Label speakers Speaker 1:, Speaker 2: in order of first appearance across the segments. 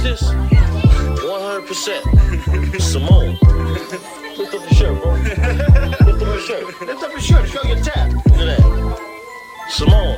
Speaker 1: this? 100%. Simone. Lift up your shirt, bro. Lift up your shirt. Lift up your shirt. Show your tap. Look at that. Simone.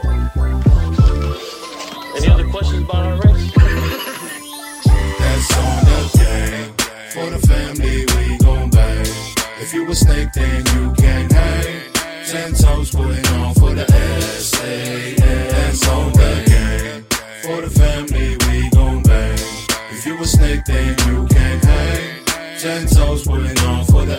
Speaker 1: Any other questions about our race?
Speaker 2: That's on the game. For the family, we gon' bang. If you a snake, then you can hang. 10 toes putting on for the SAN. That's on the game. For the family, we gon' bang. If you a snake, then you can hang. 10 toes putting on for the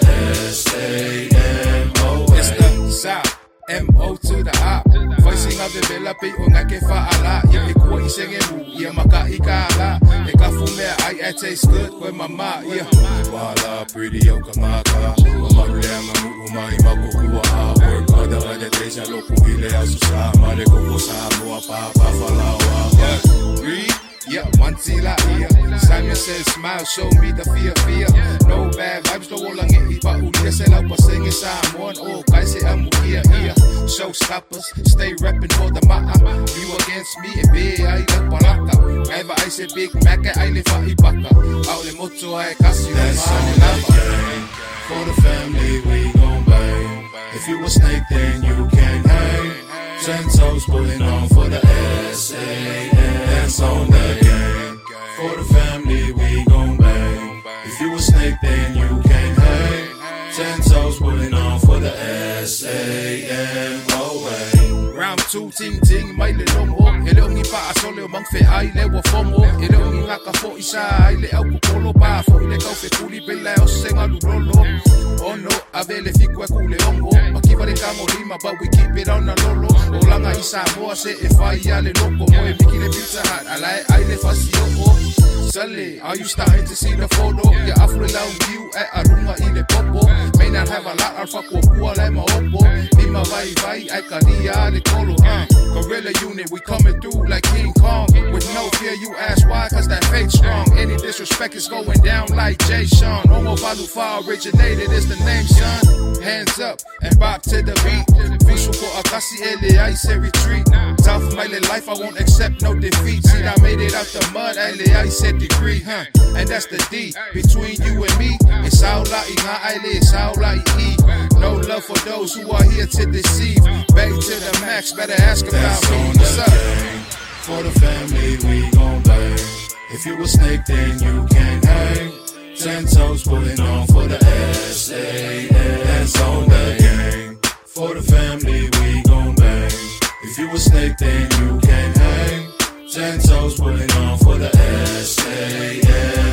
Speaker 2: SAMO.
Speaker 3: It's the South. M.O. to the op. Voicing of the Villa P. Ungake fa'ala. Yeah, ikuwa isengemu. Yeah, maka ikala. Eka fumea, I taste good with mama. Yeah.
Speaker 2: Wala pretty yoka maka. Mamalea mamu umai makukua. Work other days. Aloku ile asusa. Male koko sa mua papa falawa.
Speaker 3: Read. Yeah, Mantila, yeah. Simon says, smile, show me the fear. No bad vibes, no lang iba ulia sila pasingin sa amon. Oh, kasi amukia, yeah. Showstoppers, stay reppin' for the ma'a. You against me, be ay nagpalaka. Ever I say Big Mac, ay lifa ibaka. Aule moto ay kasi
Speaker 2: lava. For the family, we gon' bang. If you a snake, then you can hang. 10 toes pulling on for the SAN. That's on the game. For the family, we gon' bang. If you a snake, then you can hang. 10 toes pulling on for the SAMO.
Speaker 3: Round 2, ting, may lelong ho. Ilong ipa asole mang fe ay lewa fomo. Ilong ingaka fo isa ay le au kupolo pa. Fo ile kau fe kuli pela o senga lulolo. Oh no, avele fikwe kule ongo. Makiva le kamo lima, but we keep it on the lolo. Olanga isa moa se e fai ale loko. Moe miki le pizza hut, alai ay le fasio o. Suddenly, are you starting to see the photo? Yeah, afro long view at Arunga ile popo. May not have a lot, I'll fuck with pua like my opo. Lima vai, ay kalia le colo. Gorilla unit, we coming through like King Kong. With no fear, you ask why, cause that faith strong. Any disrespect is going down like Jay Sean. Homo Balufa originated is the name, son. Hands up and bop to the beat. Visual for Akasi Ele, I say retreat. Tough my life, I won't accept no defeat. See, I made it out the mud, Ele, I said degree, and that's the D between you and me. It's all like it's all like E. No love for those who are here to deceive. Back to the max, better ask about me. What's up?
Speaker 2: For the family, we gon' bang. If you a snake, then you can hang. 10 toes pulling on for the SAN. That's on the game. For the family, we gon' bang. If you a snake, then you can hang. 10 toes pulling on for the SAN.